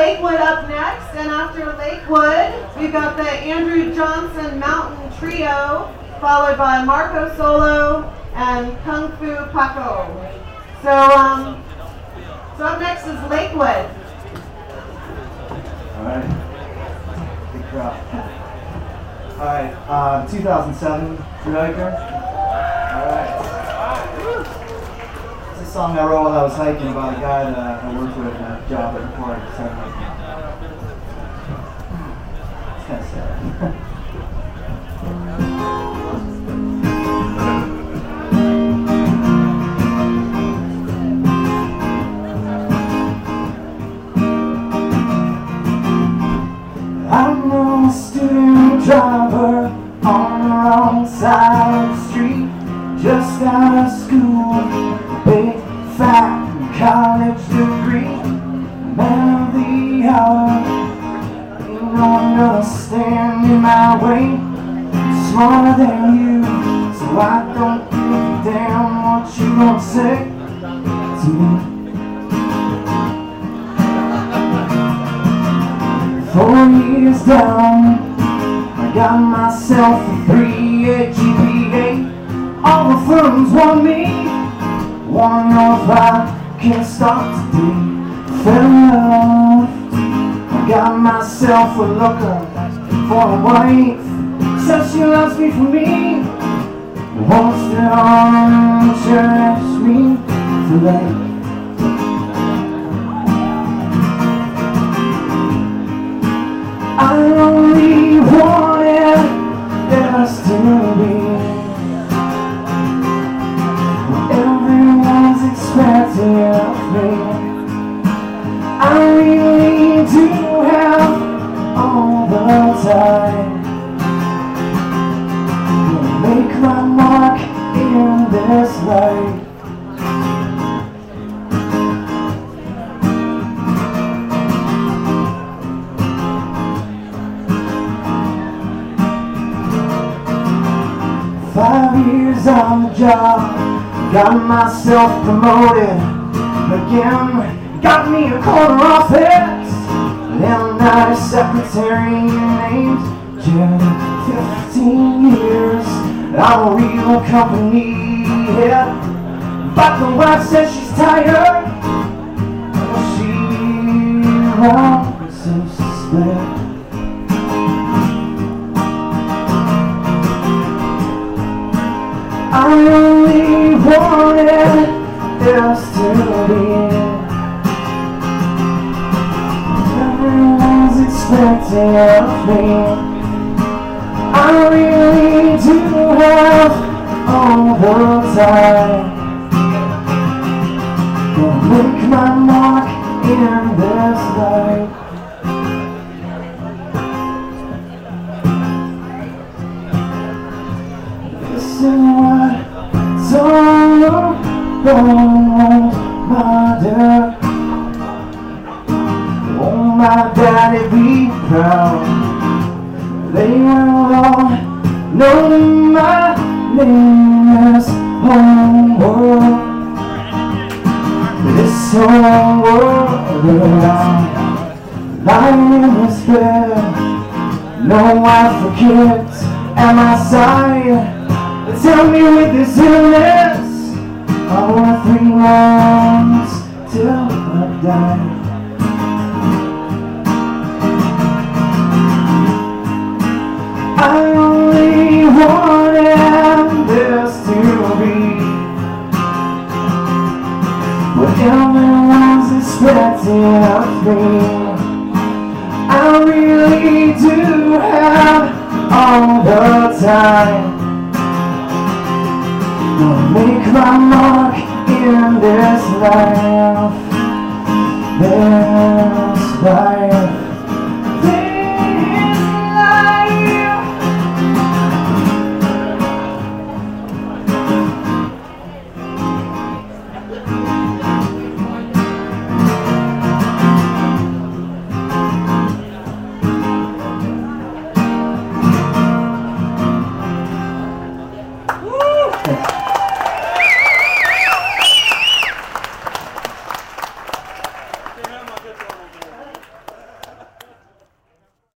Lakewood up next, and after Lakewood, we've got the Andrew Johnson Mountain Trio, followed by Marco Solo and Kung Fu Paco. So up next is Lakewood. All right. Big crowd. All right. 2007, Jamaica. All right. It's a song I wrote while I was hiking about a guy that I worked with at a job at the park. So it's kind of sad. I'm a student driver on the wrong side of the street, just out of school, big fat college degree, man of the hour, ain't no one gonna stand in my way, smarter than you, so I don't give a damn what you gonna say to me. 4 years down, I got myself a 3 GPA. All the firms want me, wanna know if I can start today. Fair enough, I got myself a looker for a wife. Says she loves me for me, wants to cherish me for life. I only wanted us to be what everyone's expecting of me. I really do have all the time to make my mark in this life. Five years on the job, got myself promoted again, got me a corner office, and now a secretary named Jen. 15 years, I'm a real company head, but the wife says she's tired, she wants to split. I only wanted us to be everyone's expecting of me. I really do have all the time to make my mark in this life. Listen what don't matter. Oh, my daddy be proud. They will all know my name is homeworld. This whole world around, lying in this bed, no wife or kids at my side. Tell me with this illness, I want 3 months till I die. I only wanted this to be what everyone's expecting of me. I really do have all the time to make my mark in this life, this life.